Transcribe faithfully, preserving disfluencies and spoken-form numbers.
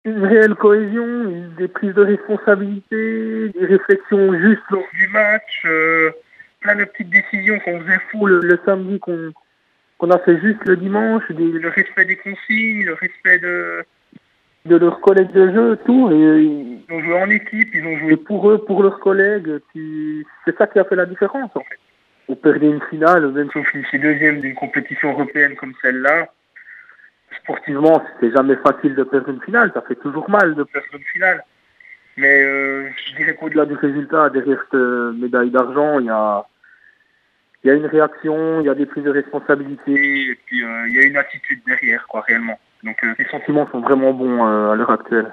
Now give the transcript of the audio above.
Une réelle cohésion, des prises de responsabilité, des réflexions justes lors du match, euh, plein de petites décisions qu'on faisait fou le, le samedi, qu'on qu'on a fait juste le dimanche, des, le respect des consignes, le respect de, de leurs collègues de jeu, tout. Et, euh, ils ont joué en équipe, ils ont joué pour eux, pour leurs collègues. Puis c'est ça qui a fait la différence, en fait. On perdait une finale, même si on finissait deuxième d'une compétition européenne comme celle-là. Sportivement, c'est jamais facile de perdre une finale. Ça fait toujours mal de perdre une finale. Mais euh, je dirais qu'au-delà du résultat, derrière cette médaille d'argent, il y a, il y a une réaction, il y a des prises de responsabilité, et puis euh, il y a une attitude derrière, quoi, réellement. Donc euh, les sentiments sont vraiment bons euh, à l'heure actuelle.